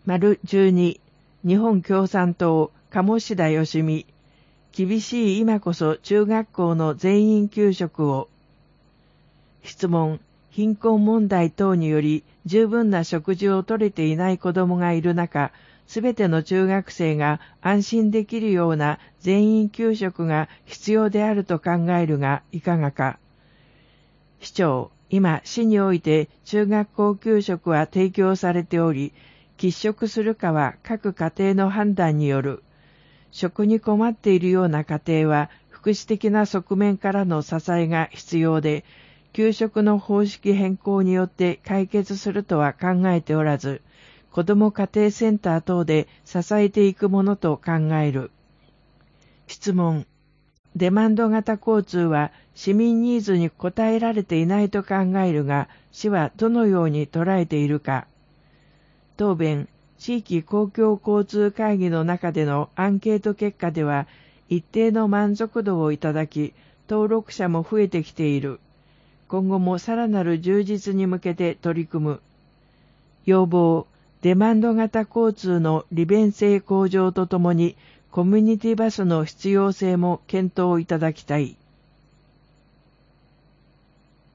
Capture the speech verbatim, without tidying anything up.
丸じゅうに、日本共産党、鴨志田義美。厳しい今こそ中学校の全員給食を。質問、貧困問題等により十分な食事をとれていない子どもがいる中、すべての中学生が安心できるような全員給食が必要であると考えるがいかがか。市長、今、市において中学校給食は提供されており、喫食するかは各家庭の判断による。食に困っているような家庭は福祉的な側面からの支えが必要で、給食の方式変更によって解決するとは考えておらず、子ども家庭センター等で支えていくものと考える。質問。デマンド型交通は市民ニーズに応えられていないと考えるが、市はどのように捉えているか。答弁。地域公共交通会議の中でのアンケート結果では、一定の満足度をいただき、登録者も増えてきている。今後もさらなる充実に向けて取り組む。要望、デマンド型交通の利便性向上とともに、コミュニティバスの必要性も検討いただきたい。